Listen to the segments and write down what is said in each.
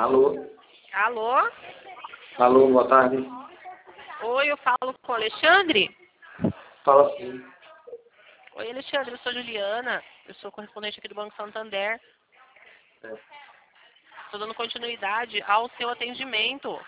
Alô? Alô? Alô, boa tarde. Oi, eu falo com o Alexandre? Fala sim. Oi, Alexandre, eu sou Juliana. Eu sou correspondente aqui do Banco Santander. Estou dando continuidade ao seu atendimento.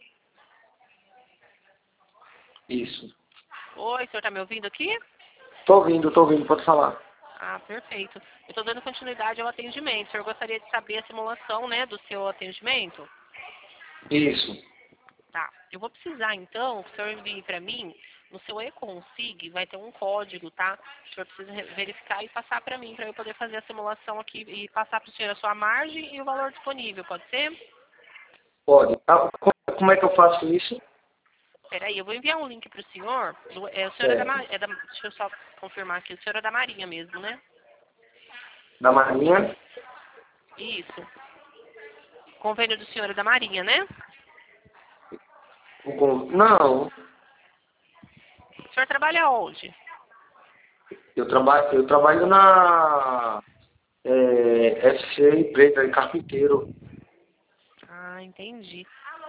Isso. Oi, o senhor está me ouvindo aqui? Tô ouvindo, pode falar. Ah, perfeito. Eu estou dando continuidade ao atendimento. O senhor gostaria de saber a simulação, né, do seu atendimento? Isso. Tá. Eu vou precisar, então, que o senhor envie para mim, no seu e-consig, vai ter um código, tá? O senhor precisa verificar e passar para mim, para eu poder fazer a simulação aqui e passar para o senhor a sua margem e o valor disponível, pode ser? Pode. Como é que eu faço isso? Peraí, eu vou enviar um link para o senhor. O senhor Certo. deixa eu só confirmar aqui, o senhor é da Marinha mesmo, né? Da Marinha? Isso. O convênio do senhor é da Marinha, né? Não, O senhor trabalha onde? eu trabalho na FC Empresa de Carpinteiro. Ah, entendi.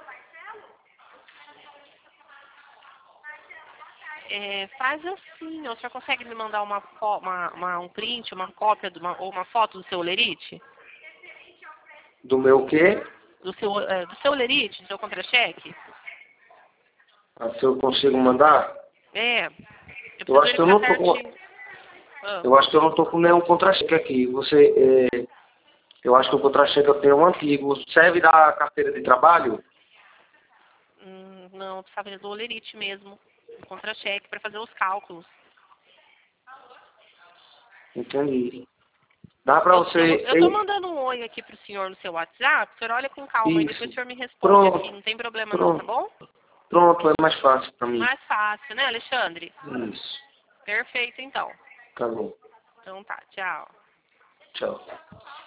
Faz assim, o senhor consegue me mandar um print, uma cópia ou uma foto do seu Olerite? Do meu quê? Do seu Olerite, do seu contra-cheque? Ah, se eu consigo mandar? Eu Eu preciso acho que eu verificar não tô com, certinho. Ah, eu acho que eu não tô com nenhum contra-cheque aqui. Eu acho que o contra-cheque eu tenho um antigo. Serve da carteira de trabalho? não, eu precisava do Olerite mesmo. Do contra-cheque, para fazer os cálculos. Entendi. Dá pra Eu tô você... mandando um oi aqui pro senhor no seu WhatsApp. O senhor olha com calma e depois o Isso. senhor me responde aqui. Pronto. Não tem problema não, tá Pronto. bom? Pronto, é mais fácil pra mim. Mais fácil, né, Alexandre? Isso. Perfeito, então. Tá bom. Então tá, tchau. Tchau.